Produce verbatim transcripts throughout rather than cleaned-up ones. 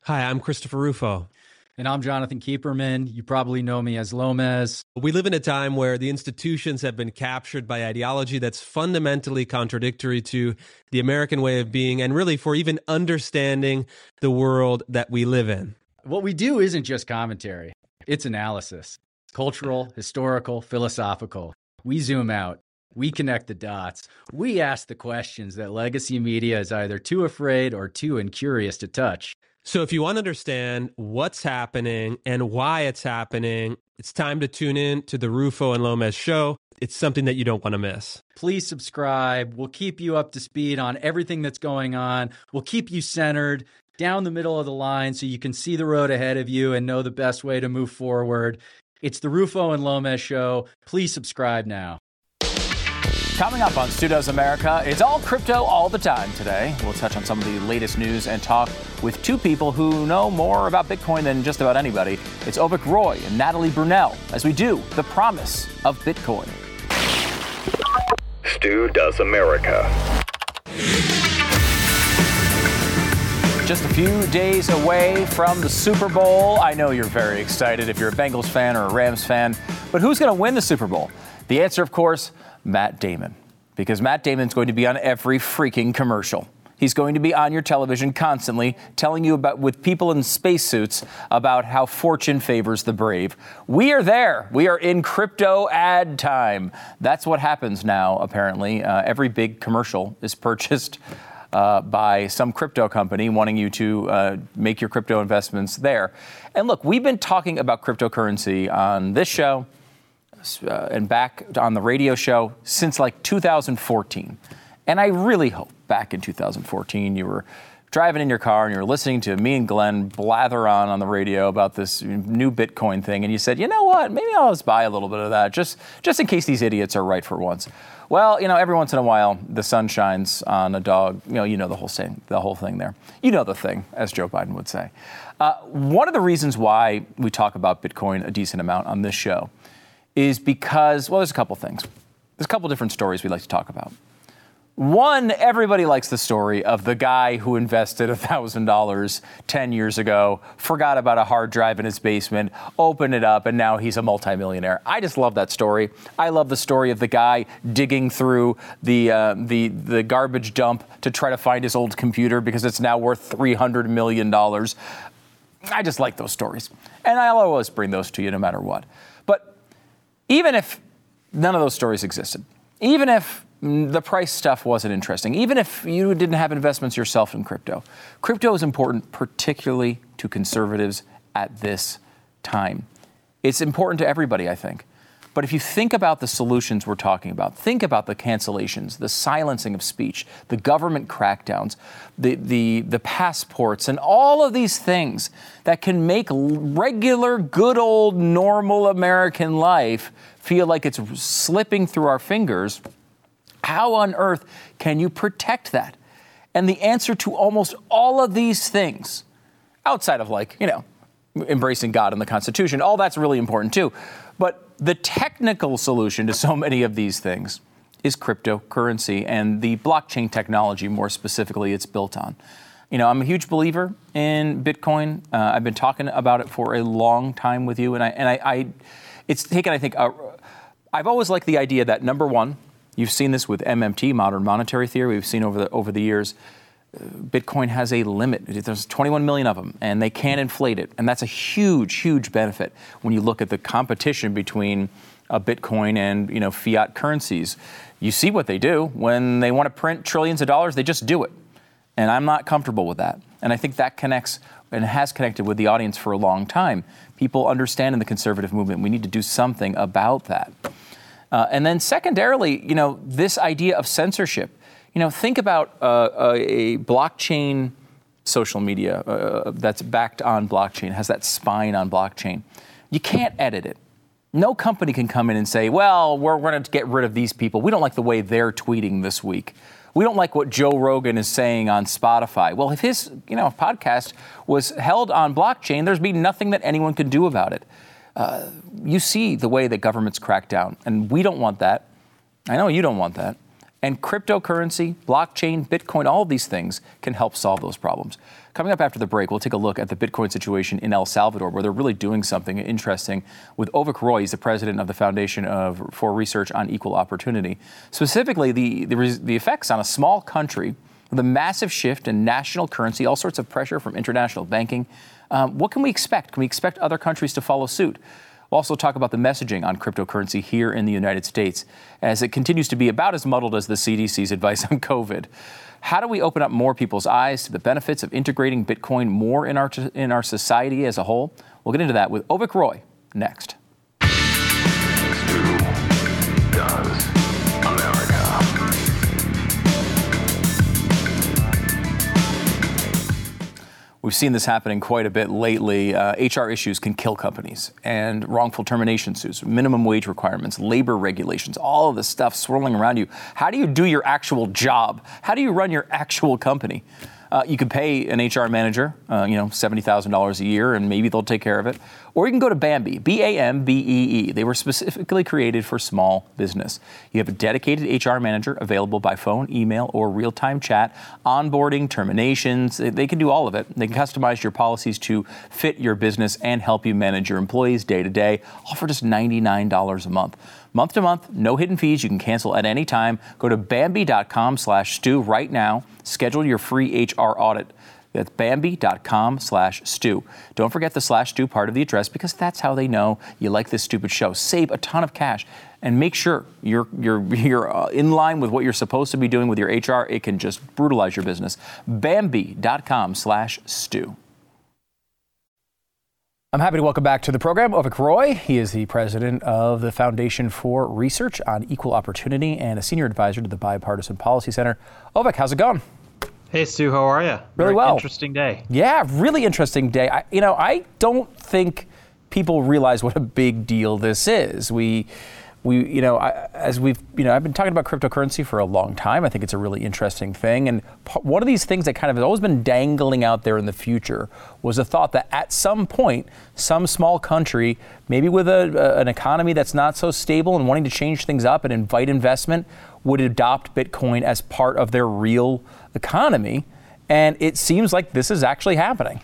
Hi, I'm Christopher Rufo. And I'm Jonathan Keeperman. You probably know me as Lomez. We live in a time where the institutions have been captured by ideology that's fundamentally contradictory to the American way of being and really for even understanding the world that we live in. What we do isn't just commentary. It's analysis. Cultural, historical, philosophical. We zoom out. We connect the dots. We ask the questions that legacy media is either too afraid or too incurious to touch. So if you want to understand what's happening and why it's happening, it's time to tune in to the Rufo and Lomez Show. It's something that you don't want to miss. Please subscribe. We'll keep you up to speed on everything that's going on. We'll keep you centered down the middle of the line so you can see the road ahead of you and know the best way to move forward. It's the Rufo and Lomez Show. Please subscribe now. Coming up on Stu Does America, it's all crypto all the time today. We'll touch on some of the latest news and talk with two people who know more about Bitcoin than just about anybody. It's Avik Roy and Natalie Brunell as we do The Promise of Bitcoin. Stu Does America. Just a few days away from the Super Bowl. I know you're very excited if you're a Bengals fan or a Rams fan, but who's going to win the Super Bowl? The answer, of course, Matt Damon, because Matt Damon's going to be on every freaking commercial. He's going to be on your television constantly telling you about, with people in spacesuits, about how fortune favors the brave. We are there. We are in crypto ad time. That's what happens now, apparently. Uh, every big commercial is purchased uh, by some crypto company wanting you to uh, make your crypto investments there. And look, we've been talking about cryptocurrency on this show, Uh, and back on the radio show since like two thousand fourteen. And I really hope back in two thousand fourteen you were driving in your car and you were listening to me and Glenn blather on on the radio about this new Bitcoin thing, and you said, you know what, maybe I'll just buy a little bit of that just just in case these idiots are right for once. Well, you know, every once in a while the sun shines on a dog. You know, you know the whole thing, the whole thing there. You know the thing, as Joe Biden would say. Uh, one of the reasons why we talk about Bitcoin a decent amount on this show is because, well, there's a couple things. There's a couple different stories we'd like to talk about. One, everybody likes the story of the guy who invested one thousand dollars ten years ago, forgot about a hard drive in his basement, opened it up, and now he's a multimillionaire. I just love that story. I love the story of the guy digging through the uh, the the garbage dump to try to find his old computer because it's now worth three hundred million dollars. I just like those stories. And I'll always bring those to you no matter what. But even if none of those stories existed, even if the price stuff wasn't interesting, even if you didn't have investments yourself in crypto, crypto is important, particularly to conservatives at this time. It's important to everybody, I think. But if you think about the solutions we're talking about, think about the cancellations, the silencing of speech, the government crackdowns, the, the, the passports, and all of these things that can make regular, good old, normal American life feel like it's slipping through our fingers, how on earth can you protect that? And the answer to almost all of these things, outside of like, you know, embracing God and the Constitution, all that's really important too. But the technical solution to so many of these things is cryptocurrency and the blockchain technology, more specifically, it's built on. You know, I'm a huge believer in Bitcoin. Uh, I've been talking about it for a long time with you, and I, and I, I it's taken, I think, a, I've always liked the idea that, number one, you've seen this with M M T, modern monetary theory. We've seen over the over the years, Bitcoin has a limit. There's twenty-one million of them, and they can't inflate it. And that's a huge, huge benefit when you look at the competition between uh, Bitcoin and, you know, fiat currencies. You see what they do. When they want to print trillions of dollars, they just do it. And I'm not comfortable with that. And I think that connects and has connected with the audience for a long time. People understand in the conservative movement we need to do something about that. Uh, and then secondarily, you know, this idea of censorship. You know, think about uh, a, a blockchain social media uh, that's backed on blockchain, has that spine on blockchain. You can't edit it. No company can come in and say, well, we're, we're going to get rid of these people. We don't like the way they're tweeting this week. We don't like what Joe Rogan is saying on Spotify. Well, if his, you know, podcast was held on blockchain, there's be nothing that anyone could do about it. Uh, you see the way that governments crack down, and we don't want that. I know you don't want that. And cryptocurrency, blockchain, Bitcoin, all of these things can help solve those problems. Coming up after the break, we'll take a look at the Bitcoin situation in El Salvador, where they're really doing something interesting with Avik Roy. He's the president of the Foundation of, for Research on Equal Opportunity. Specifically, the, the, the effects on a small country with a massive shift in national currency, all sorts of pressure from international banking. Um, what can we expect? Can we expect other countries to follow suit? We'll also talk about the messaging on cryptocurrency here in the United States, as it continues to be about as muddled as the C D C's advice on COVID. How do we open up more people's eyes to the benefits of integrating Bitcoin more in our in our society as a whole? We'll get into that with Avik Roy next. Stu does America. We've seen this happening quite a bit lately. Uh, H R issues can kill companies, and wrongful termination suits, minimum wage requirements, labor regulations, all of this stuff swirling around you. How do you do your actual job? How do you run your actual company? Uh, you could pay an H R manager, uh, you know, seventy thousand dollars a year, and maybe they'll take care of it. Or you can go to Bambee, B A M B E E. They were specifically created for small business. You have a dedicated H R manager available by phone, email, or real-time chat, onboarding, terminations. They can do all of it. They can customize your policies to fit your business and help you manage your employees day to day, all for just ninety-nine dollars a month. Month to month, no hidden fees. You can cancel at any time. Go to Bambee.com slash Stu right now. Schedule your free H R audit. That's Bambee.com slash Stu. Don't forget the slash Stu part of the address, because that's how they know you like this stupid show. Save a ton of cash and make sure you're you're you're uh, in line with what you're supposed to be doing with your H R. It can just brutalize your business. Bambee.com slash Stu. I'm happy to welcome back to the program Avik Roy. He is the president of the Foundation for Research on Equal Opportunity and a senior advisor to the Bipartisan Policy Center. Avik, how's it going? Hey, Stu, how are you? Really Very well. Interesting day. Yeah, really interesting day. I, you know, I don't think people realize what a big deal this is. We, we, you know, I, as we've, you know, I've been talking about cryptocurrency for a long time. I think it's a really interesting thing. And p- one of these things that kind of has always been dangling out there in the future was a thought that at some point, some small country, maybe with a, a, an economy that's not so stable and wanting to change things up and invite investment, would adopt Bitcoin as part of their real economy. And it seems like this is actually happening.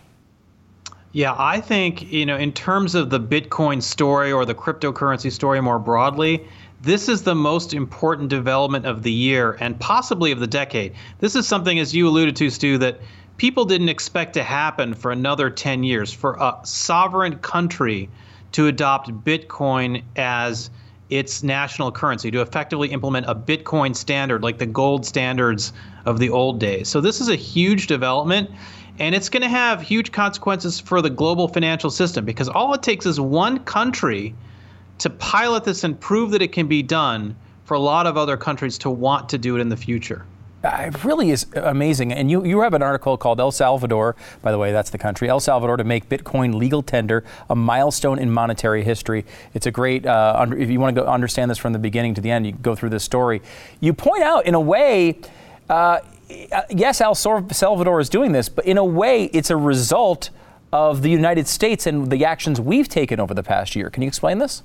Yeah, I think, you know, in terms of the Bitcoin story or the cryptocurrency story more broadly, this is the most important development of the year and possibly of the decade. This is something, as you alluded to, Stu, that people didn't expect to happen for another ten years, for a sovereign country to adopt Bitcoin as its national currency, to effectively implement a Bitcoin standard like the gold standards of the old days. So this is a huge development, and it's going to have huge consequences for the global financial system, because all it takes is one country to pilot this and prove that it can be done for a lot of other countries to want to do it in the future. It really is amazing. And you, you have an article called El Salvador, by the way, that's the country, El Salvador to make Bitcoin legal tender, a milestone in monetary history. It's a great, uh, under, if you want to go understand this from the beginning to the end, you go through this story. You point out, in a way, uh, yes, El Salvador is doing this, but in a way, it's a result of the United States and the actions we've taken over the past year. Can you explain this?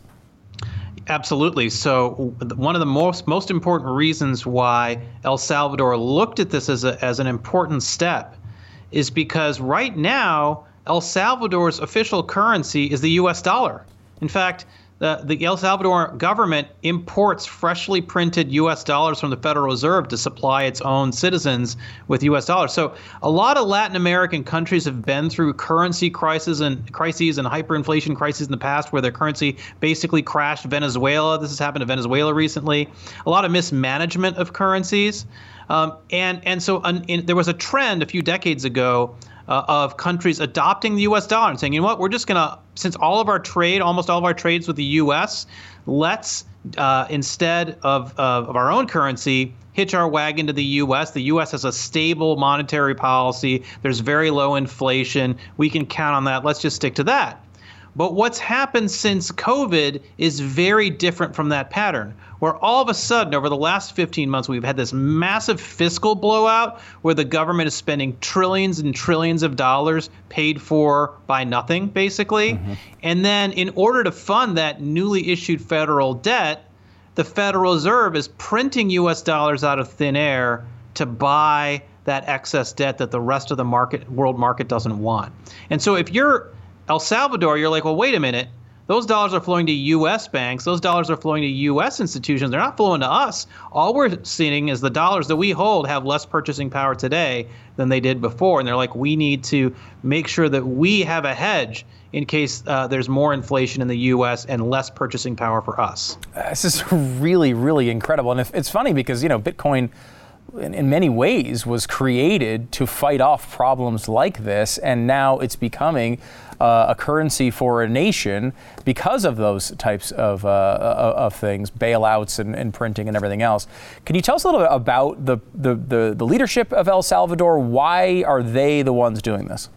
Absolutely. So one of the most most important reasons why El Salvador looked at this as a, as an important step is because right now El Salvador's official currency is the U S dollar. In fact, the, the El Salvador government imports freshly printed U S dollars from the Federal Reserve to supply its own citizens with U S dollars. So a lot of Latin American countries have been through currency crises and crises and hyperinflation crises in the past, where their currency basically crashed. Venezuela, this has happened to Venezuela recently. A lot of mismanagement of currencies. Um, and, and so an, in, there was a trend a few decades ago Uh, of countries adopting the U S dollar and saying, you know what, we're just going to, since all of our trade, almost all of our trades with the U S, let's, uh, instead of, uh, of our own currency, hitch our wagon to the U S. The U S has a stable monetary policy. There's very low inflation. We can count on that. Let's just stick to that. But what's happened since COVID is very different from that pattern, where all of a sudden, over the last fifteen months, we've had this massive fiscal blowout where the government is spending trillions and trillions of dollars paid for by nothing, basically. Mm-hmm. And then in order to fund that newly issued federal debt, the Federal Reserve is printing U S dollars out of thin air to buy that excess debt that the rest of the market, world market doesn't want. And so if you're El Salvador, you're like, well, wait a minute. Those dollars are flowing to U S banks. Those dollars are flowing to U S institutions. They're not flowing to us. All we're seeing is the dollars that we hold have less purchasing power today than they did before. And they're like, we need to make sure that we have a hedge in case uh, there's more inflation in the U S and less purchasing power for us. This is really, really incredible. And it's funny because, you know, Bitcoin in, in many ways was created to fight off problems like this. And now it's becoming Uh, a currency for a nation because of those types of uh, of things, bailouts and, and printing and everything else. Can you tell us a little bit about the, the, the, the leadership of El Salvador? Why are they the ones doing this?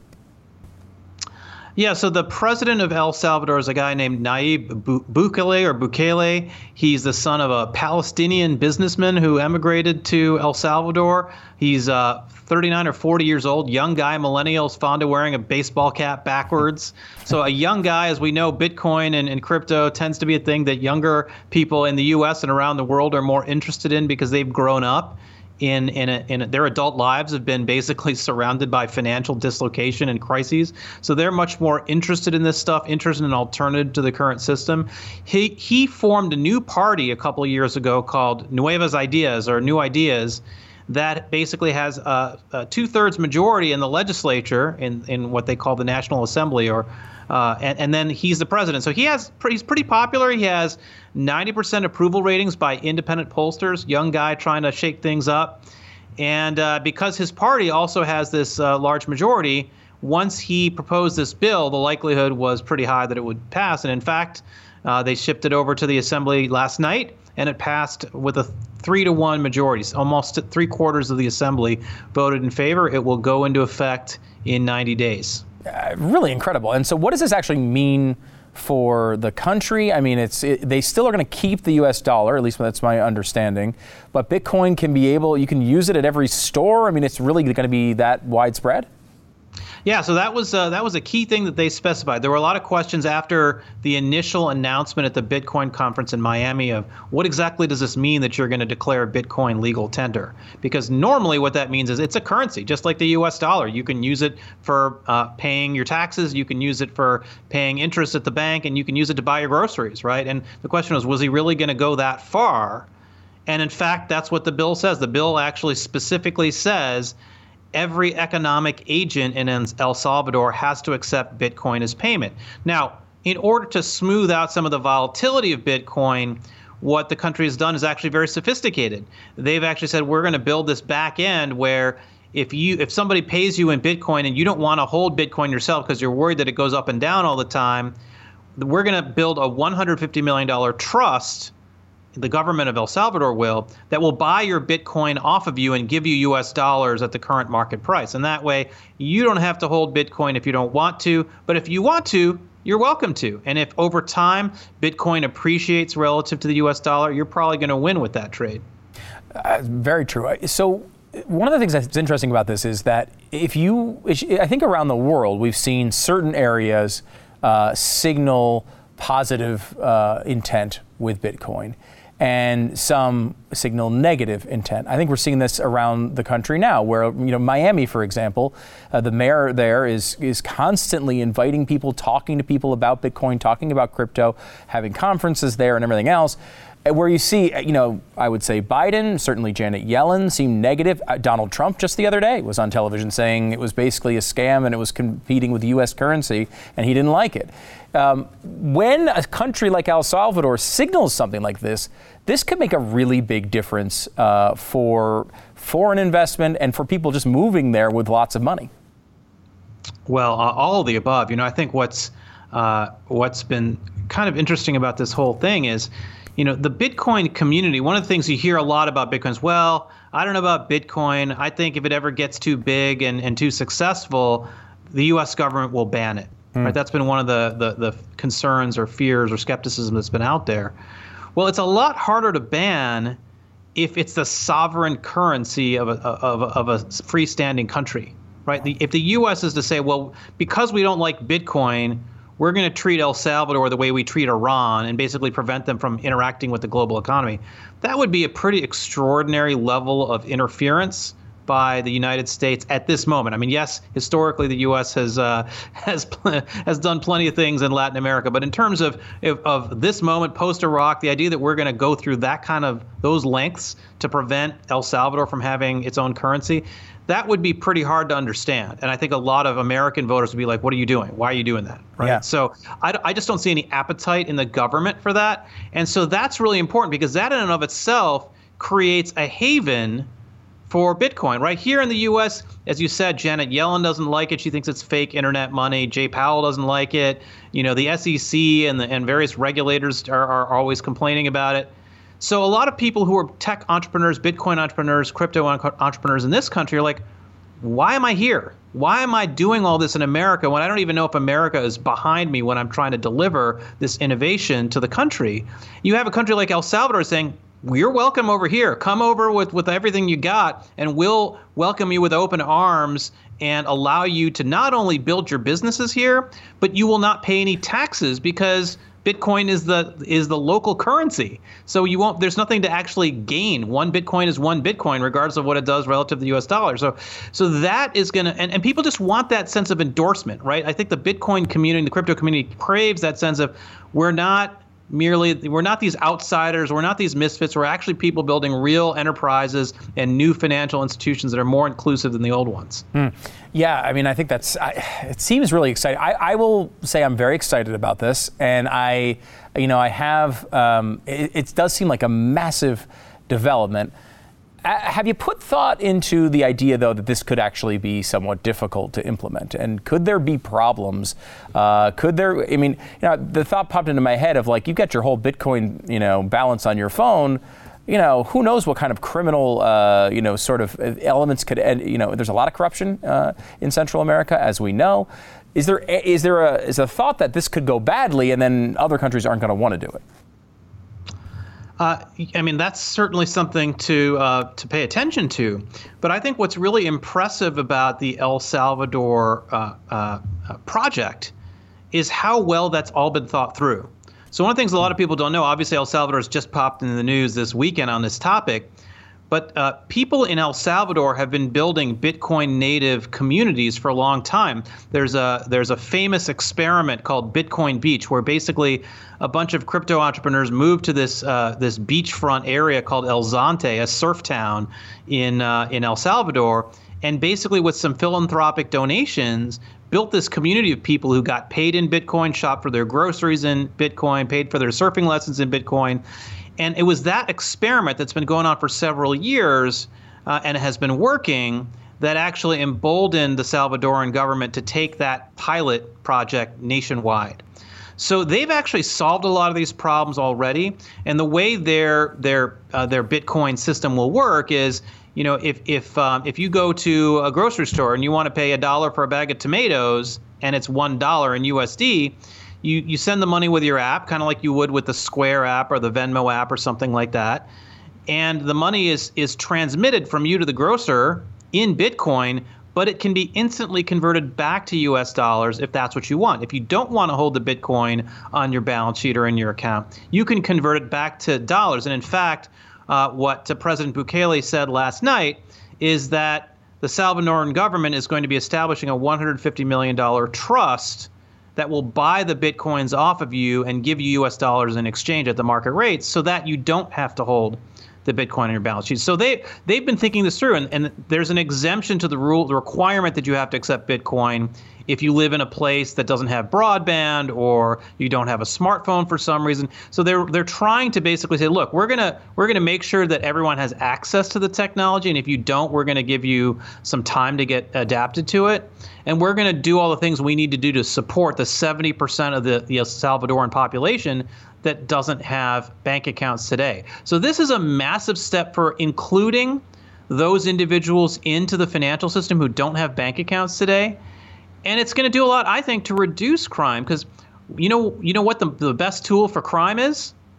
Yeah, so the president of El Salvador is a guy named Nayib Bukele or Bukele. He's the son of a Palestinian businessman who emigrated to El Salvador. He's uh, thirty-nine or forty years old, young guy, millennials, fond of wearing a baseball cap backwards. So a young guy, as we know, Bitcoin and, and crypto tends to be a thing that younger people in the U S and around the world are more interested in because they've grown up in in, a, in a, their adult lives have been basically surrounded by financial dislocation and crises. So they're much more interested in this stuff, interested in an alternative to the current system. He he formed a new party a couple of years ago called Nuevas Ideas or New Ideas that basically has a, a two-thirds majority in the legislature in, in what they call the National Assembly, or uh, and, and then he's the president. So he has he's pretty popular. He has ninety percent approval ratings by independent pollsters, young guy trying to shake things up. And uh, because his party also has this uh, large majority, once he proposed this bill, the likelihood was pretty high that it would pass. And in fact, uh, they shipped it over to the Assembly last night, and it passed with a three to one majority. Almost three quarters of the Assembly voted in favor. It will go into effect in ninety days. Uh, really incredible. And so what does this actually mean for the country? I mean, it's it, they still are going to keep the U S dollar, at least that's my understanding, but Bitcoin can be able, you can use it at every store. I mean, it's really going to be that widespread? Yeah, so that was uh, that was a key thing that they specified. There were a lot of questions after the initial announcement at the Bitcoin conference in Miami of what exactly does this mean that you're going to declare Bitcoin legal tender? Because normally what that means is it's a currency, just like the U S dollar. You can use it for uh, paying your taxes, you can use it for paying interest at the bank, and you can use it to buy your groceries, right? And the question was, was he really going to go that far? And in fact, that's what the bill says. The bill actually specifically says every economic agent in El Salvador has to accept Bitcoin as payment. Now, in order to smooth out some of the volatility of Bitcoin, what the country has done is actually very sophisticated. They've actually said, we're going to build this back end where if you if somebody pays you in Bitcoin and you don't want to hold Bitcoin yourself because you're worried that it goes up and down all the time, we're going to build a one hundred fifty million dollars trust, the government of El Salvador will, that will buy your Bitcoin off of you and give you U S dollars at the current market price. And that way, you don't have to hold Bitcoin if you don't want to. But if you want to, you're welcome to. And if over time Bitcoin appreciates relative to the U S dollar, you're probably going to win with that trade. Uh, very true. So one of the things that's interesting about this is that if you, I think around the world, we've seen certain areas uh, signal positive uh, intent with Bitcoin, and some signal negative intent. I think we're seeing this around the country now, where, you know, Miami, for example, uh, the mayor there is is constantly inviting people, talking to people about Bitcoin, talking about crypto, having conferences there and everything else. Where you see, you know, I would say Biden, certainly Janet Yellen seemed negative. Uh, Donald Trump just the other day was on television saying it was basically a scam and it was competing with U S currency, and he didn't like it. Um, when a country like El Salvador signals something like this, this could make a really big difference uh, for foreign investment and for people just moving there with lots of money. Well, uh, all of the above. You know, I think what's uh, what's been kind of interesting about this whole thing is, you know, the Bitcoin community, one of the things you hear a lot about Bitcoin is, well, I don't know about Bitcoin. I think if it ever gets too big and, and too successful, the U S government will ban it. Mm. Right? That's been one of the, the, the concerns or fears or skepticism that's been out there. Well, it's a lot harder to ban if it's the sovereign currency of a, of a, of a freestanding country, right? The, if the U S is to say, well, because we don't like Bitcoin, we're going to treat El Salvador the way we treat Iran and basically prevent them from interacting with the global economy. That would be a pretty extraordinary level of interference by the United States at this moment. I mean, yes, historically the U S has uh, has has done plenty of things in Latin America, but in terms of of, of this moment post-Iraq, the idea that we're going to go through that kind of those lengths to prevent El Salvador from having its own currency, that would be pretty hard to understand. And I think a lot of American voters would be like, what are you doing? Why are you doing that? Right. Yeah. So I, I just don't see any appetite in the government for that. And so that's really important because that in and of itself creates a haven for Bitcoin. Right here in the U S, as you said, Janet Yellen doesn't like it. She thinks it's fake internet money. Jay Powell doesn't like it. You know, the S E C and the and various regulators are, are always complaining about it. So a lot of people who are tech entrepreneurs, Bitcoin entrepreneurs, crypto entrepreneurs in this country are like, why am I here? Why am I doing all this in America when I don't even know if America is behind me when I'm trying to deliver this innovation to the country? You have a country like El Salvador saying, we're welcome over here. Come over with, with everything you got, and we'll welcome you with open arms and allow you to not only build your businesses here, but you will not pay any taxes because Bitcoin is the is the local currency. So you won't. There's nothing to actually gain. One Bitcoin is one Bitcoin, regardless of what it does relative to the U S dollar. So, so that is going to, and, and people just want that sense of endorsement, right? I think the Bitcoin community, the crypto community, craves that sense of we're not merely, we're not these outsiders, we're not these misfits. We're actually people building real enterprises and new financial institutions that are more inclusive than the old ones. Mm. Yeah, I mean, I think that's, I, it seems really exciting. I, I will say I'm very excited about this. And I, you know, I have, um, it, it does seem like a massive development. Uh, have you put thought into the idea, though, that this could actually be somewhat difficult to implement? And could there be problems? Uh, could there, I mean, you know, the thought popped into my head of like, you've got your whole Bitcoin, you know, balance on your phone. You know, who knows what kind of criminal, uh, you know, sort of elements could, you know, there's a lot of corruption uh, in Central America, as we know. Is there, is there a, is a thought that this could go badly and then other countries aren't going to want to do it? Uh, I mean, that's certainly something to uh, to pay attention to. But I think what's really impressive about the El Salvador uh, uh, project is how well that's all been thought through. So one of the things a lot of people don't know, obviously El Salvador has just popped in the news this weekend on this topic, but uh, people in El Salvador have been building Bitcoin native communities for a long time. There's a there's a famous experiment called Bitcoin Beach, where basically a bunch of crypto entrepreneurs moved to this uh, this beachfront area called El Zonte, a surf town in uh, in El Salvador, and basically with some philanthropic donations, built this community of people who got paid in Bitcoin, shopped for their groceries in Bitcoin, paid for their surfing lessons in Bitcoin. And it was that experiment that's been going on for several years uh, and has been working that actually emboldened the Salvadoran government to take that pilot project nationwide. So they've actually solved a lot of these problems already. And the way their their uh, their Bitcoin system will work is, you know, if if um, if you go to a grocery store and you want to pay a dollar for a bag of tomatoes and it's one dollar in U S D, you you send the money with your app, kind of like you would with the Square app or the Venmo app or something like that, and the money is is transmitted from you to the grocer in Bitcoin, but it can be instantly converted back to U S dollars if that's what you want. If you don't want to hold the Bitcoin on your balance sheet or in your account, you can convert it back to dollars. And in fact, uh, what uh, President Bukele said last night is that the Salvadoran government is going to be establishing a one hundred fifty million dollars trust that will buy the Bitcoins off of you and give you U S dollars in exchange at the market rates so that you don't have to hold the Bitcoin on your balance sheet. So they, they've been thinking this through, and, and there's an exemption to the rule, the requirement that you have to accept Bitcoin if you live in a place that doesn't have broadband or you don't have a smartphone for some reason. So they're they're trying to basically say, look, we're gonna we're gonna make sure that everyone has access to the technology, and if you don't, we're gonna give you some time to get adapted to it. And we're going to do all the things we need to do to support the seventy percent of the, the Salvadoran population that doesn't have bank accounts today. So this is a massive step for including those individuals into the financial system who don't have bank accounts today. And it's going to do a lot, I think, to reduce crime, because you know, you know what the, the best tool for crime is?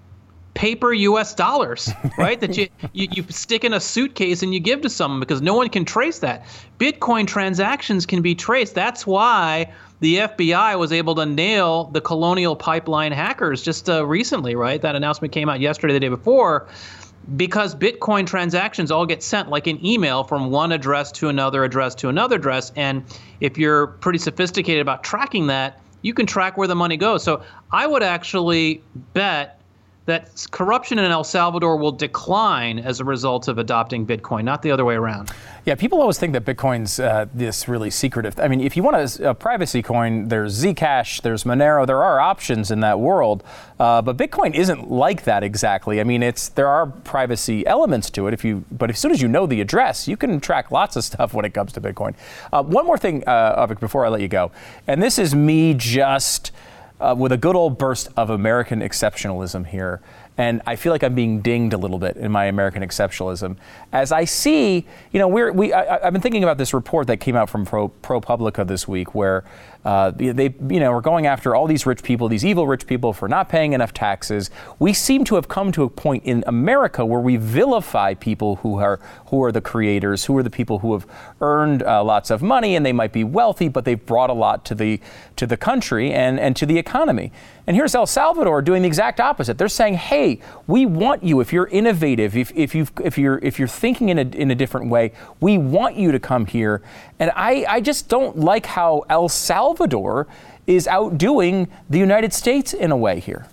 paper U S dollars, right? that you, you you stick in a suitcase and you give to someone because no one can trace that. Bitcoin transactions can be traced. That's why the F B I was able to nail the Colonial Pipeline hackers just uh, recently, right? That announcement came out yesterday, the day before, because Bitcoin transactions all get sent like an email from one address to another address to another address. And if you're pretty sophisticated about tracking that, you can track where the money goes. So I would actually bet that corruption in El Salvador will decline as a result of adopting Bitcoin, not the other way around. Yeah, people always think that Bitcoin's uh, this really secretive. I mean, if you want a, a privacy coin, there's Zcash, there's Monero, there are options in that world, uh, but Bitcoin isn't like that exactly. I mean, it's there are privacy elements to it. If you, but as soon as you know the address, you can track lots of stuff when it comes to Bitcoin. Uh, one more thing, uh, Avik, before I let you go, and this is me just. Uh, with a good old burst of American exceptionalism here. And I feel like I'm being dinged a little bit in my American exceptionalism. As I see, you know, we're, we, I, I've been thinking about this report that came out from Pro, ProPublica this week where uh, they, you know, are going after all these rich people, these evil rich people for not paying enough taxes. We seem to have come to a point in America where we vilify people who are, who are the creators, who are the people who have earned uh, lots of money and they might be wealthy, but they've brought a lot to the, to the country and, and to the economy. And here's El Salvador doing the exact opposite. They're saying, hey, we want you, if you're innovative, if, if, you've, if, you're, if you're thinking in a, in a different way, we want you to come here. And I, I just don't like how El Salvador is outdoing the United States in a way here.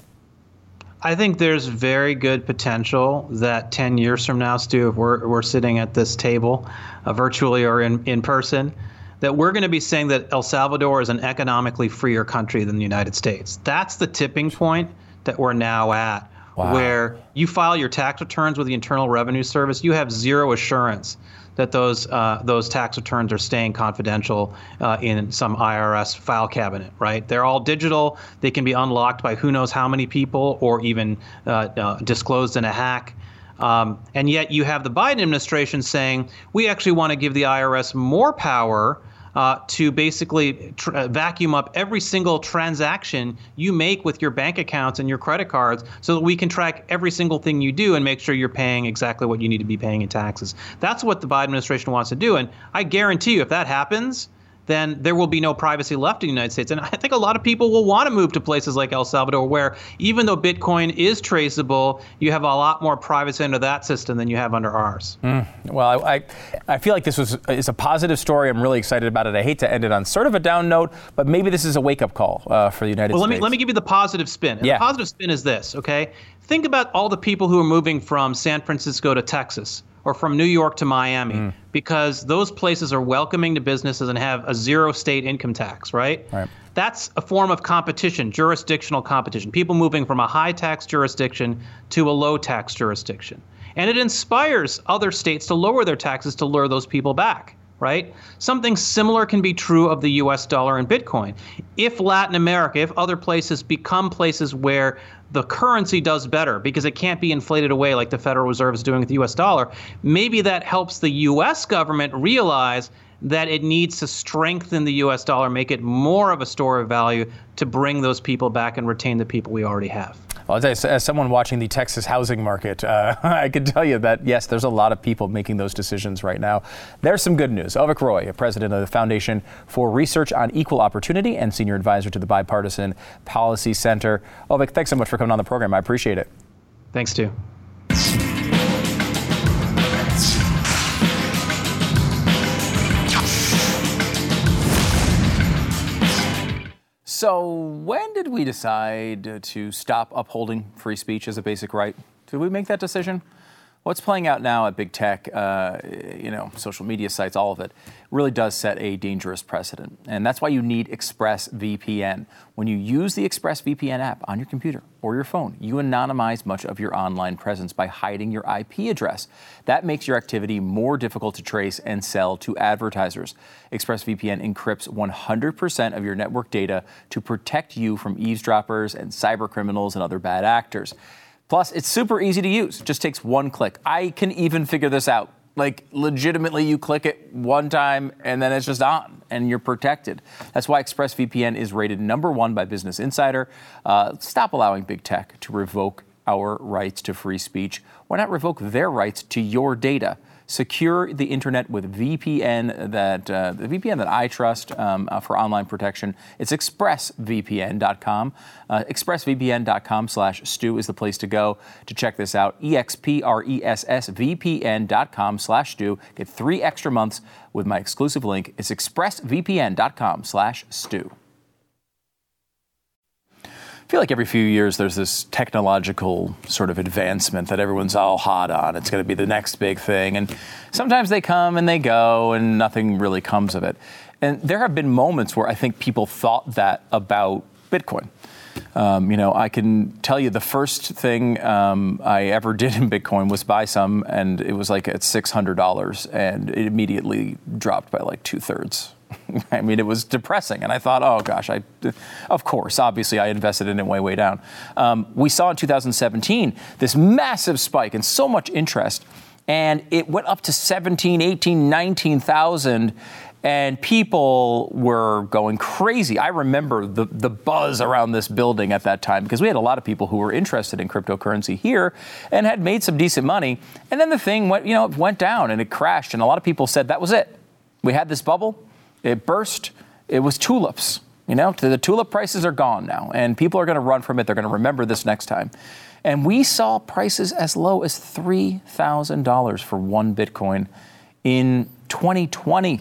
I think there's very good potential that ten years from now, Stu, if we're, we're sitting at this table uh, virtually or in, in person, that we're going to be saying that El Salvador is an economically freer country than the United States. That's the tipping point that we're now at, wow. where you file your tax returns with the Internal Revenue Service, you have zero assurance that those uh, those tax returns are staying confidential uh, in some I R S file cabinet, right? They're all digital. They can be unlocked by who knows how many people or even uh, uh, disclosed in a hack. Um, and yet you have the Biden administration saying, we actually want to give the I R S more power Uh, to basically tr- uh, vacuum up every single transaction you make with your bank accounts and your credit cards so that we can track every single thing you do and make sure you're paying exactly what you need to be paying in taxes. That's what the Biden administration wants to do. And I guarantee you, if that happens, then there will be no privacy left in the United States. And I think a lot of people will want to move to places like El Salvador, where even though Bitcoin is traceable, you have a lot more privacy under that system than you have under ours. Mm. Well, I, I feel like this was is a positive story. I'm really excited about it. I hate to end it on sort of a down note, but maybe this is a wake-up call uh, for the United well, States. Let me, let me give you the positive spin. And yeah. The positive spin is this, okay? Think about all the people who are moving from San Francisco to Texas, or from New York to Miami, mm. because those places are welcoming to businesses and have a zero state income tax, right? Right. That's a form of competition, jurisdictional competition. People moving from a high tax jurisdiction to a low tax jurisdiction. And it inspires other states to lower their taxes to lure those people back, right? Something similar can be true of the U S dollar and Bitcoin. If Latin America, if other places become places where the currency does better because it can't be inflated away like the Federal Reserve is doing with the U S dollar, maybe that helps the U S government realize that it needs to strengthen the U S dollar, make it more of a store of value to bring those people back and retain the people we already have. Well, as, as someone watching the Texas housing market, uh, I can tell you that, yes, there's a lot of people making those decisions right now. There's some good news. Avik Roy, president of the Foundation for Research on Equal Opportunity and senior advisor to the Bipartisan Policy Center. Avik, thanks so much for coming on the program. I appreciate it. Thanks, Stu. So when did we decide to stop upholding free speech as a basic right? Did we make that decision? What's playing out now at big tech, uh, you know, social media sites, all of it, really does set a dangerous precedent. And that's why you need ExpressVPN. When you use the ExpressVPN app on your computer or your phone, you anonymize much of your online presence by hiding your I P address. That makes your activity more difficult to trace and sell to advertisers. ExpressVPN encrypts one hundred percent of your network data to protect you from eavesdroppers and cyber criminals and other bad actors. Plus, it's super easy to use. It just takes one click. I can even figure this out. Like, legitimately, you click it one time, and then it's just on, and you're protected. That's why ExpressVPN is rated number one by Business Insider. Uh, stop allowing big tech to revoke our rights to free speech, why not revoke their rights to your data? Secure the internet with V P N that uh, the V P N that I trust um, uh, for online protection. It's express V P N dot com. Uh, express V P N dot com slash Stu is the place to go to check this out. E X P R E S S V P N dot com slash Stu. Get three extra months with my exclusive link. It's express V P N dot com slash Stu. I feel like every few years there's this technological sort of advancement that everyone's all hot on. It's going to be the next big thing. And sometimes they come and they go and nothing really comes of it. And there have been moments where I think people thought that about Bitcoin. Um, you know, I can tell you the first thing um, I ever did in Bitcoin was buy some, and it was like at six hundred dollars, and it immediately dropped by like two thirds. I mean, it was depressing. And I thought, oh, gosh, I, of course, obviously, I invested in it way, way down. Um, we saw in two thousand seventeen this massive spike and so much interest. And it went up to seventeen, eighteen, nineteen thousand. And people were going crazy. I remember the, the buzz around this building at that time because we had a lot of people who were interested in cryptocurrency here and had made some decent money. And then the thing went, you know, it went down and it crashed. And a lot of people said that was it. We had this bubble. It burst. It was tulips. You know, the tulip prices are gone now, and people are going to run from it. They're going to remember this next time. And we saw prices as low as three thousand dollars for one Bitcoin in twenty twenty.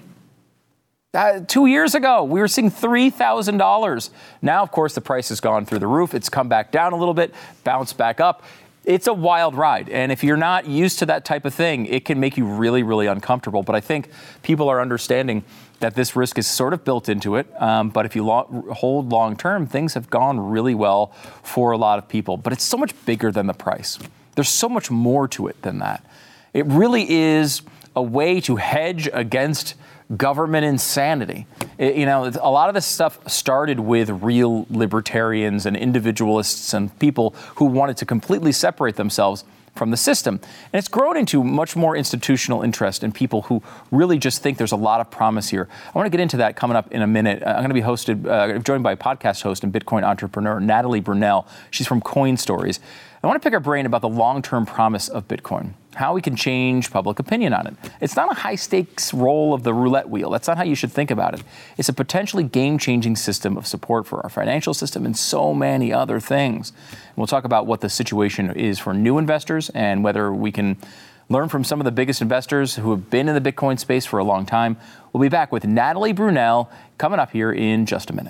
Uh, two years ago, we were seeing three thousand dollars. Now, of course, the price has gone through the roof. It's come back down a little bit, bounced back up. It's a wild ride. And if you're not used to that type of thing, it can make you really, really uncomfortable. But I think people are understanding that this risk is sort of built into it. Um, but if you lo- hold long term, things have gone really well for a lot of people. But it's so much bigger than the price. There's so much more to it than that. It really is a way to hedge against government insanity. It, you know, a lot of this stuff started with real libertarians and individualists and people who wanted to completely separate themselves from the system. And it's grown into much more institutional interest in people who really just think there's a lot of promise here. I want to get into that coming up in a minute. Uh, I'm going to be hosted, uh, joined by a podcast host and Bitcoin entrepreneur, Natalie Brunell. She's from Coin Stories. I want to pick her brain about the long-term promise of Bitcoin, how we can change public opinion on it. It's not a high-stakes roll of the roulette wheel. That's not how you should think about it. It's a potentially game-changing system of support for our financial system and so many other things. And we'll talk about what the situation is for new investors and whether we can learn from some of the biggest investors who have been in the Bitcoin space for a long time. We'll be back with Natalie Brunell coming up here in just a minute.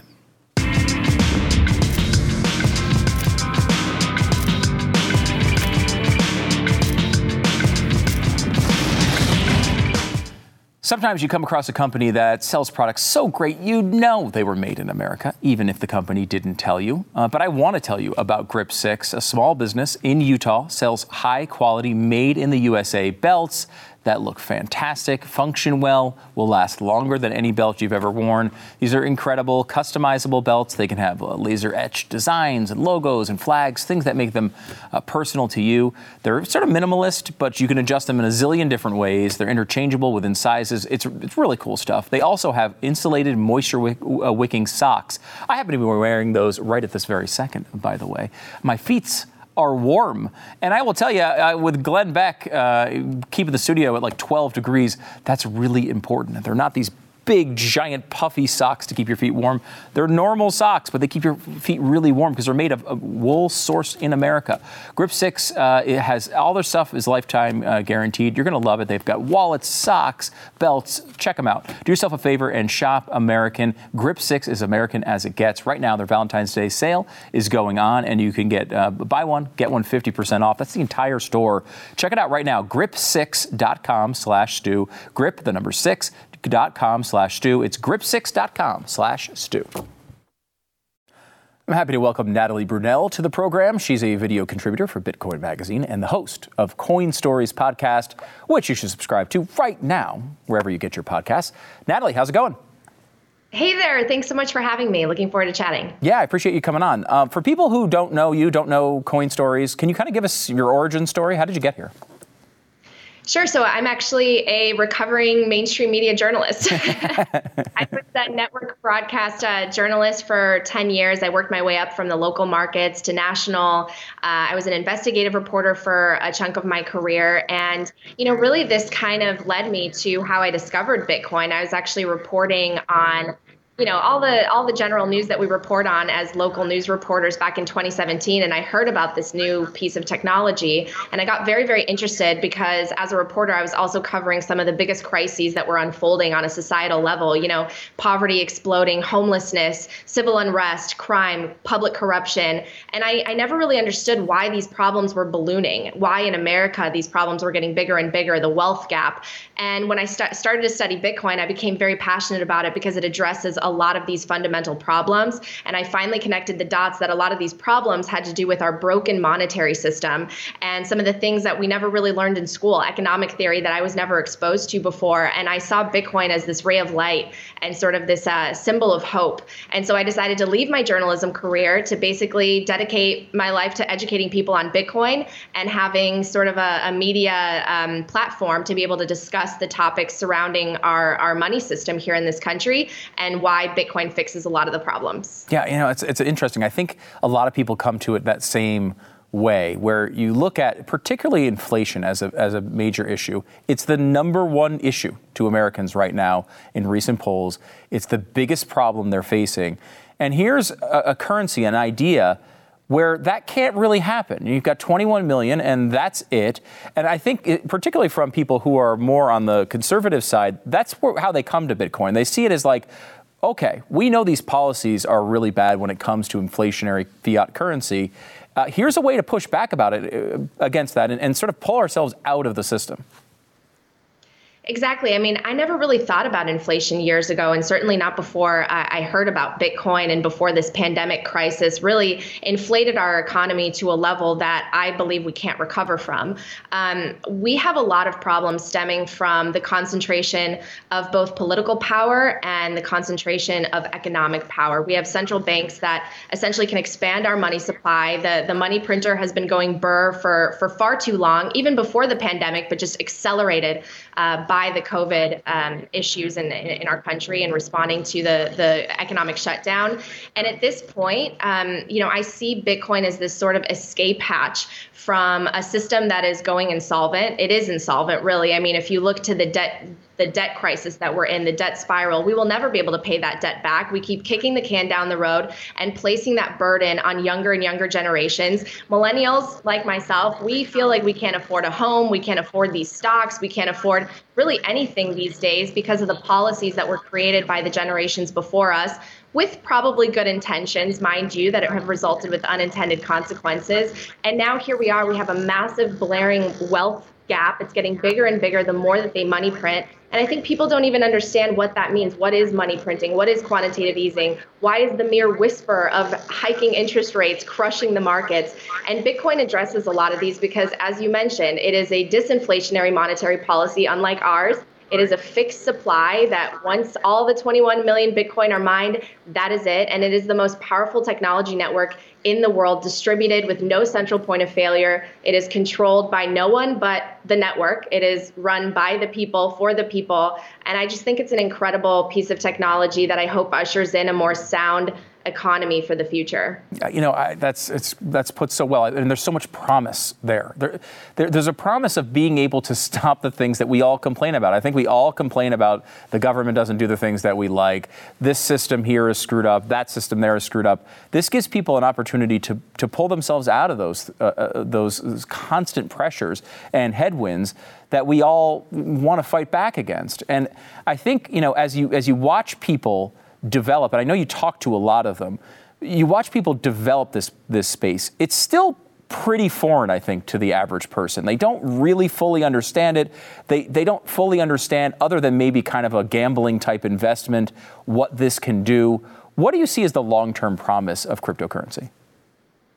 Sometimes you come across a company that sells products so great you know they were made in America, even if the company didn't tell you. Uh, but I want to tell you about Grip six, a small business in Utah, sells high-quality, made-in-the-U S A belts that look fantastic, function well, will last longer than any belt you've ever worn. These are incredible, customizable belts. They can have uh, laser-etched designs and logos and flags, things that make them uh, personal to you. They're sort of minimalist, but you can adjust them in a zillion different ways. They're interchangeable within sizes. It's, it's really cool stuff. They also have insulated, moisture-wicking socks. I happen to be wearing those right at this very second, by the way. My feet's are warm. And I will tell you, uh, with Glenn Beck uh, keeping the studio at like twelve degrees, that's really important. They're not these big, giant, puffy socks to keep your feet warm. They're normal socks, but they keep your feet really warm because they're made of, of wool sourced in America. Grip six, uh, it has all their stuff is lifetime uh, guaranteed. You're going to love it. They've got wallets, socks, belts. Check them out. Do yourself a favor and shop American. Grip six is American as it gets. Right now, their Valentine's Day sale is going on, and you can get uh, buy one, get one fifty percent off. That's the entire store. Check it out right now. grip six dot com slash Stu. Grip, the number six, dot com slash Stu. It's grip six dot com slash Stu. I'm happy to welcome Natalie Brunell to the program. She's a video contributor for Bitcoin Magazine and the host of Coin Stories podcast, which you should subscribe to right now, wherever you get your podcasts. Natalie, how's it going? Hey there. Thanks so much for having me. Looking forward to chatting. Yeah, I appreciate you coming on. Uh, for people who don't know you, don't know Coin Stories, can you kind of give us your origin story? How did you get here? Sure. So I'm actually a recovering mainstream media journalist. I was a network broadcast uh, journalist for ten years. I worked my way up from the local markets to national. Uh, I was an investigative reporter for a chunk of my career. And, you know, really this kind of led me to how I discovered Bitcoin. I was actually reporting on you know, all the all the general news that we report on as local news reporters back in twenty seventeen. And I heard about this new piece of technology. And I got very, very interested because as a reporter, I was also covering some of the biggest crises that were unfolding on a societal level, you know, poverty exploding, homelessness, civil unrest, crime, public corruption. And I, I never really understood why these problems were ballooning, why in America these problems were getting bigger and bigger, the wealth gap. And when I st- started to study Bitcoin, I became very passionate about it because it addresses a lot of these fundamental problems. And I finally connected the dots that a lot of these problems had to do with our broken monetary system and some of the things that we never really learned in school, economic theory that I was never exposed to before. And I saw Bitcoin as this ray of light and sort of this uh, symbol of hope. And so I decided to leave my journalism career to basically dedicate my life to educating people on Bitcoin and having sort of a, a media um, platform to be able to discuss the topics surrounding our, our money system here in this country and why Bitcoin fixes a lot of the problems. Yeah, you know, it's it's interesting. I think a lot of people come to it that same way, where you look at particularly inflation as a as a major issue. It's the number one issue to Americans right now in recent polls. It's the biggest problem they're facing. And here's a, a currency, an idea where that can't really happen. You've got twenty-one million and that's it. And I think it, particularly from people who are more on the conservative side, that's where, how they come to Bitcoin. They see it as like, okay, we know these policies are really bad when it comes to inflationary fiat currency. Uh, here's a way to push back about it, uh, against that, and, and sort of pull ourselves out of the system. Exactly. I mean, I never really thought about inflation years ago, and certainly not before I heard about Bitcoin and before this pandemic crisis really inflated our economy to a level that I believe we can't recover from. Um, we have a lot of problems stemming from the concentration of both political power and the concentration of economic power. We have central banks that essentially can expand our money supply. The, the money printer has been going burr for, for far too long, even before the pandemic, but just accelerated uh, by by the COVID um, issues in, in our country and responding to the, the economic shutdown. And at this point, um, you know, I see Bitcoin as this sort of escape hatch from a system that is going insolvent. It is insolvent, really. I mean, if you look to the debt the debt crisis that we're in, the debt spiral, we will never be able to pay that debt back. We keep kicking the can down the road and placing that burden on younger and younger generations. Millennials, like myself, we feel like we can't afford a home, we can't afford these stocks, we can't afford really anything these days because of the policies that were created by the generations before us, with probably good intentions, mind you, that have resulted with unintended consequences. And now here we are, we have a massive blaring wealth gap. It's getting bigger and bigger the more that they money print. And I think people don't even understand what that means. What is money printing? What is quantitative easing? Why is the mere whisper of hiking interest rates crushing the markets? And Bitcoin addresses a lot of these because, as you mentioned, it is a disinflationary monetary policy, unlike ours. It is a fixed supply that once all the twenty-one million Bitcoin are mined, that is it. And it is the most powerful technology network in the world, distributed with no central point of failure. It is controlled by no one but the network. It is run by the people, for the people. And I just think it's an incredible piece of technology that I hope ushers in a more sound economy for the future. You know, I, that's it's that's put so well, and there's so much promise there. There, there. There's a promise of being able to stop the things that we all complain about. I think we all complain about the government doesn't do the things that we like. This system here is screwed up. That system there is screwed up. This gives people an opportunity to to pull themselves out of those uh, uh, those, those constant pressures and headwinds that we all want to fight back against. And I think, you know, as you as you watch people develop, and I know you talk to a lot of them, you watch people develop this this space. It's still pretty foreign, I think, to the average person. They don't really fully understand it. They they don't fully understand, other than maybe kind of a gambling type investment, what this can do. What do you see as the long-term promise of cryptocurrency?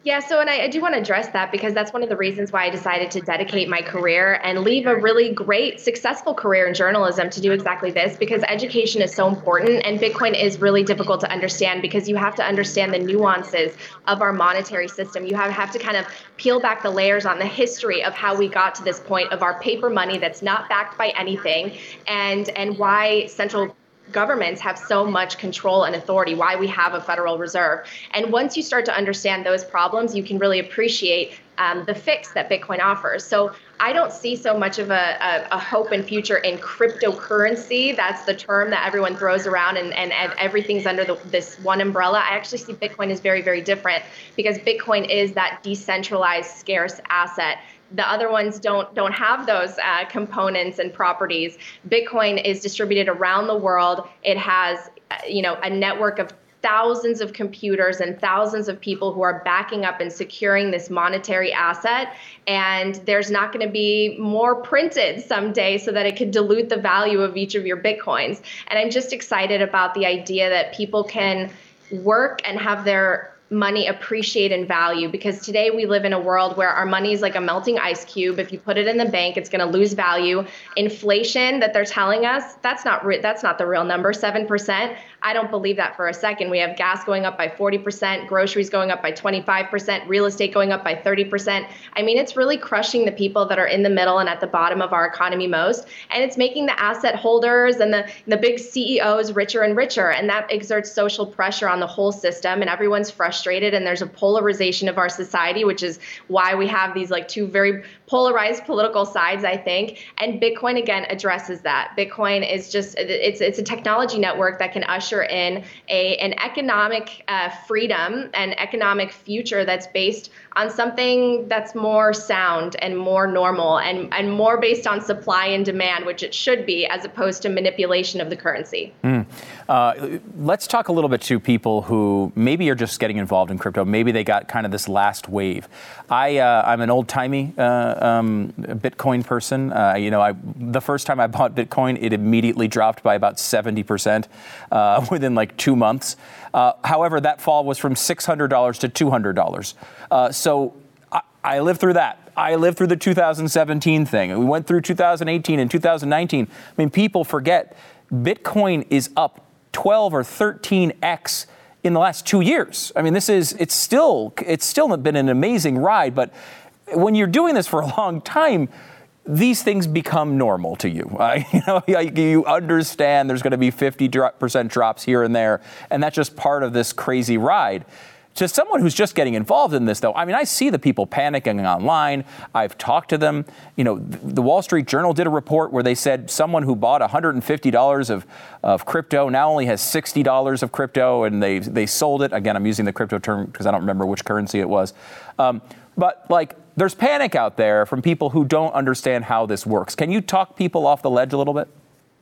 Yeah, so and I, I do want to address that because that's one of the reasons why I decided to dedicate my career and leave a really great, successful career in journalism to do exactly this, because education is so important and Bitcoin is really difficult to understand because you have to understand the nuances of our monetary system. You have, have to kind of peel back the layers on the history of how we got to this point of our paper money that's not backed by anything, and and why central governments have so much control and authority, why we have a Federal Reserve. And once you start to understand those problems, you can really appreciate um, the fix that Bitcoin offers. So I don't see so much of a, a, a hope and future in cryptocurrency. That's the term that everyone throws around, and, and, and everything's under the, this one umbrella. I actually see Bitcoin as very, very different, because Bitcoin is that decentralized, scarce asset. The other ones don't don't have those uh, components and properties. Bitcoin is distributed around the world. It has, uh, you know, a network of thousands of computers and thousands of people who are backing up and securing this monetary asset. And there's not going to be more printed someday so that it could dilute the value of each of your Bitcoins. And I'm just excited about the idea that people can work and have their money appreciate in value, because today we live in a world where our money is like a melting ice cube. If you put it in the bank, it's going to lose value. Inflation that they're telling us, that's not re- that's not the real number, seven percent. I don't believe that for a second. We have gas going up by forty percent, groceries going up by twenty-five percent, real estate going up by thirty percent. I mean, it's really crushing the people that are in the middle and at the bottom of our economy most. And it's making the asset holders and the, the big C E Os richer and richer. And that exerts social pressure on the whole system, and everyone's frustrated. And there's a polarization of our society, which is why we have these like two very polarized political sides, I think. And Bitcoin, again, addresses that. Bitcoin is just, it's it's a technology network that can usher in a an economic uh, freedom and economic future that's based on something that's more sound and more normal and, and more based on supply and demand, which it should be, as opposed to manipulation of the currency. Mm. Uh, let's talk a little bit to people who maybe are just getting involved in crypto. Maybe they got kind of this last wave. I, uh, I'm an old-timey uh, um, Bitcoin person. Uh, you know, I, the first time I bought Bitcoin, it immediately dropped by about seventy percent uh, within like two months. Uh, however, that fall was from six hundred dollars to two hundred dollars. Uh, so I, I lived through that. I lived through the two thousand seventeen thing. We went through two thousand eighteen and two thousand nineteen. I mean, people forget Bitcoin is up twelve or thirteen x in the last two years. I mean, this is, it's still, it's still been an amazing ride, but when you're doing this for a long time, these things become normal to you. Uh, you know, you understand there's going to be fifty percent drops here and there, and that's just part of this crazy ride. To someone who's just getting involved in this, though, I mean, I see the people panicking online. I've talked to them. You know, the Wall Street Journal did a report where they said someone who bought one hundred fifty dollars of, of crypto now only has sixty dollars of crypto, and they they sold it. Again, I'm using the crypto term because I don't remember which currency it was. Um, but, like, there's panic out there from people who don't understand how this works. Can you talk people off the ledge a little bit?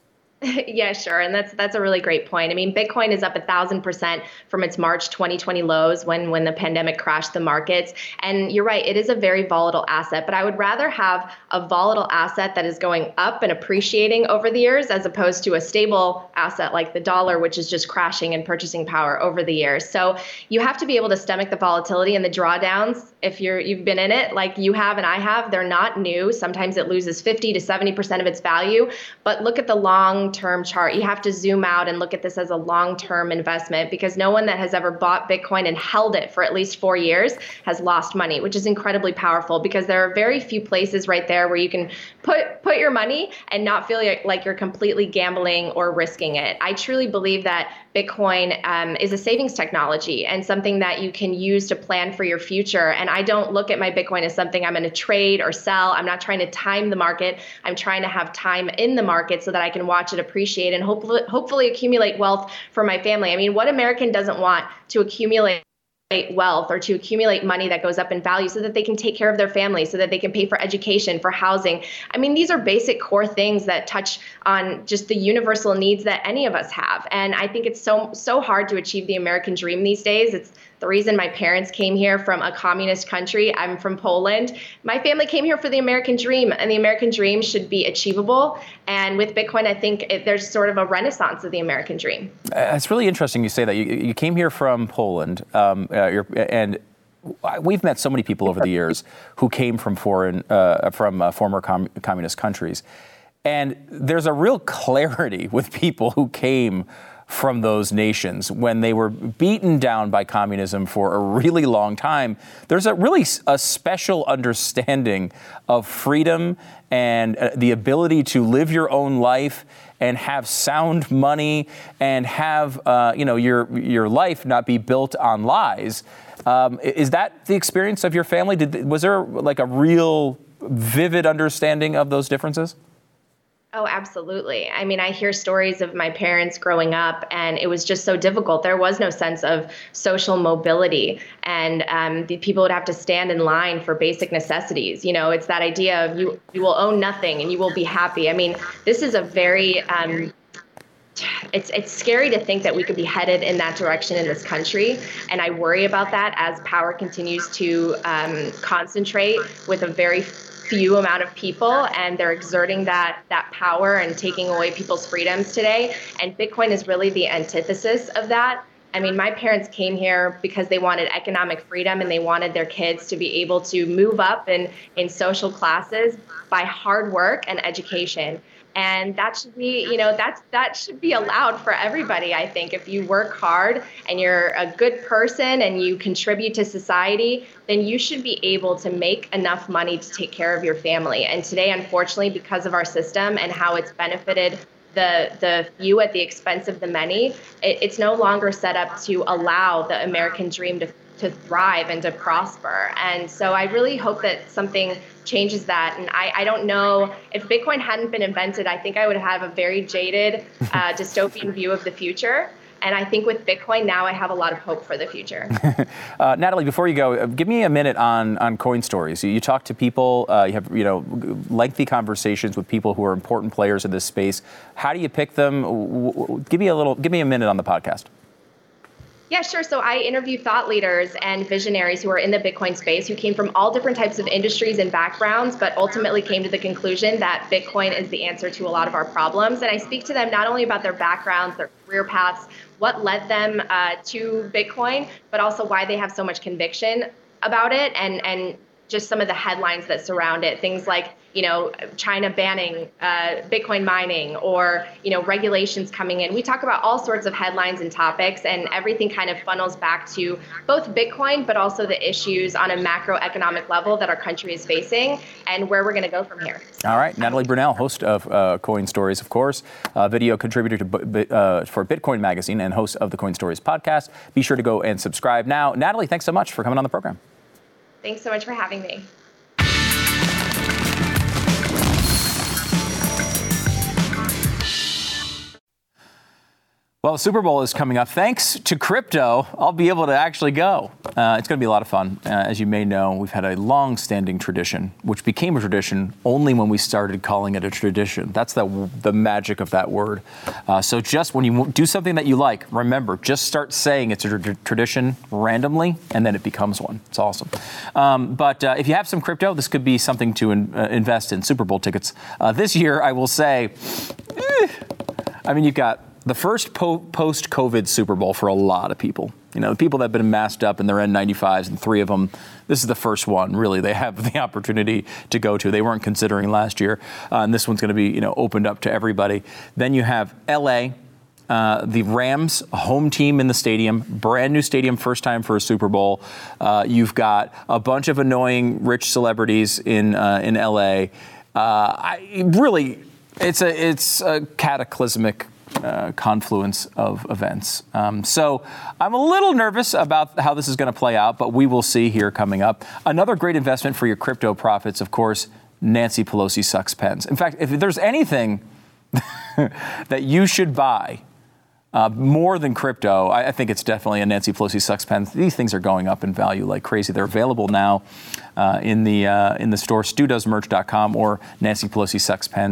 Yeah, sure. And that's that's a really great point. I mean, Bitcoin is up a thousand percent from its March twenty twenty lows when, when the pandemic crashed the markets. And you're right, it is a very volatile asset, but I would rather have a volatile asset that is going up and appreciating over the years as opposed to a stable asset like the dollar, which is just crashing in purchasing power over the years. So you have to be able to stomach the volatility and the drawdowns. If you're, you've been in it like you have and I have, they're not new. Sometimes it loses fifty to seventy percent of its value, but look at the long term chart. You have to zoom out and look at this as a long-term investment, because no one that has ever bought Bitcoin and held it for at least four years has lost money, which is incredibly powerful, because there are very few places right there where you can put put your money and not feel like you're completely gambling or risking it. I truly believe that Bitcoin um, is a savings technology and something that you can use to plan for your future. And I don't look at my Bitcoin as something I'm going to trade or sell. I'm not trying to time the market. I'm trying to have time in the market so that I can watch it appreciate and hopefully hopefully accumulate wealth for my family. I mean, what American doesn't want to accumulate wealth or to accumulate money that goes up in value so that they can take care of their family, so that they can pay for education, for housing? I mean, these are basic core things that touch on just the universal needs that any of us have. And I think it's so, so hard to achieve the American dream these days. It's the reason my parents came here from a communist country. I'm from Poland. My family came here for the American dream, and the American dream should be achievable. And with Bitcoin, I think it, there's sort of a renaissance of the American dream. Uh, it's really interesting you say that. You, you came here from Poland, um, uh, you're, and we've met so many people over the years who came from foreign, uh, from uh, former com- communist countries. And there's a real clarity with people who came from those nations when they were beaten down by communism for a really long time. There's a really a special understanding of freedom and uh, the ability to live your own life and have sound money and have uh, you know your your life not be built on lies. Um, is that the experience of your family? Did was there like a real vivid understanding of those differences? Oh, absolutely. I mean, I hear stories of my parents growing up, and it was just so difficult. There was no sense of social mobility, and um, the people would have to stand in line for basic necessities. You know, it's that idea of you, you will own nothing and you will be happy. I mean, this is a very, um, it's it's scary to think that we could be headed in that direction in this country. And I worry about that as power continues to um, concentrate with a very few amount of people, and they're exerting that that power and taking away people's freedoms today. And Bitcoin is really the antithesis of that. I mean, my parents came here because they wanted economic freedom and they wanted their kids to be able to move up in, in social classes by hard work and education. And that should be, you know, that's that should be allowed for everybody, I think. If you work hard and you're a good person and you contribute to society, then you should be able to make enough money to take care of your family. And today, unfortunately, because of our system and how it's benefited the the few at the expense of the many, it, it's no longer set up to allow the American dream to to thrive and to prosper. And so I really hope that something changes that. And I, I don't know, if Bitcoin hadn't been invented, I think I would have a very jaded uh, dystopian view of the future. And I think with Bitcoin now, I have a lot of hope for the future. uh, Natalie, before you go, give me a minute on on Coin Stories. You, you talk to people, uh, you have you know lengthy conversations with people who are important players in this space. How do you pick them? W- w- give me a little, give me a minute on the podcast. Yeah, sure. So I interview thought leaders and visionaries who are in the Bitcoin space, who came from all different types of industries and backgrounds, but ultimately came to the conclusion that Bitcoin is the answer to a lot of our problems. And I speak to them not only about their backgrounds, their career paths, what led them uh, to Bitcoin, but also why they have so much conviction about it, and and just some of the headlines that surround it. Things like, you know, China banning uh, Bitcoin mining, or, you know, regulations coming in. We talk about all sorts of headlines and topics, and everything kind of funnels back to both Bitcoin, but also the issues on a macroeconomic level that our country is facing and where we're going to go from here. All right. Natalie Brunell, host of uh, Coin Stories, of course, uh, video contributor to uh, for Bitcoin Magazine and host of the Coin Stories podcast. Be sure to go and subscribe now. Natalie, thanks so much for coming on the program. Thanks so much for having me. Well, the Super Bowl is coming up. Thanks to crypto, I'll be able to actually go. Uh, it's going to be a lot of fun. Uh, as you may know, we've had a long-standing tradition, which became a tradition only when we started calling it a tradition. That's the, the magic of that word. Uh, so just when you do something that you like, remember, just start saying it's a tra- tradition randomly, and then it becomes one. It's awesome. Um, but uh, if you have some crypto, this could be something to in, uh, invest in. Super Bowl tickets. Uh, this year, I will say, eh, I mean, you've got the first po- post-COVID Super Bowl for a lot of people. You know, the people that have been masked up in their N ninety-fives, and three of them, this is the first one, really, they have the opportunity to go to. They weren't considering last year. Uh, and this one's going to be, you know, opened up to everybody. Then you have L A, uh, the Rams, home team in the stadium, brand new stadium, first time for a Super Bowl. Uh, you've got a bunch of annoying rich celebrities in uh, in L A. Uh, I really, it's a it's a cataclysmic Uh, confluence of events. Um, so I'm a little nervous about how this is going to play out, but we will see here coming up. Another great investment for your crypto profits, of course, Nancy Pelosi sucks pens. In fact, if there's anything that you should buy uh, more than crypto, I, I think it's definitely a Nancy Pelosi sucks pen. These things are going up in value like crazy. They're available now uh, in the uh, in the store, stu does merch dot com or nancy pelosi sucks pen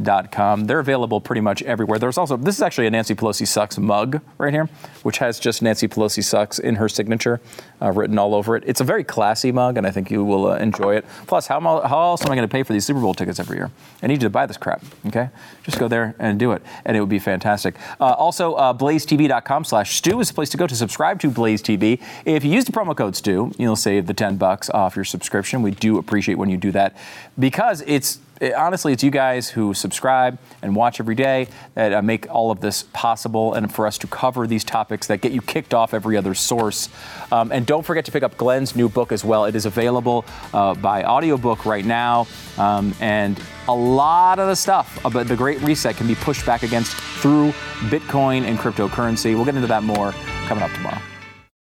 dot com. They're available pretty much everywhere. There's also, this is actually a Nancy Pelosi Sucks mug right here, which has just Nancy Pelosi Sucks in her signature uh, written all over it. It's a very classy mug, and I think you will uh, enjoy it. Plus, how, how else am I going to pay for these Super Bowl tickets every year? I need you to buy this crap, okay? Just go there and do it, and it would be fantastic. Uh, also, uh, blaze t v dot com slash Stu is the place to go to subscribe to Blaze T V. If you use the promo code Stu, you'll save the ten bucks off your subscription. We do appreciate when you do that because it's It, honestly, it's you guys who subscribe and watch every day that uh, make all of this possible and for us to cover these topics that get you kicked off every other source. Um, and don't forget to pick up Glenn's new book as well. It is available uh, by audiobook right now. Um, and a lot of the stuff about the Great Reset can be pushed back against through Bitcoin and cryptocurrency. We'll get into that more coming up tomorrow.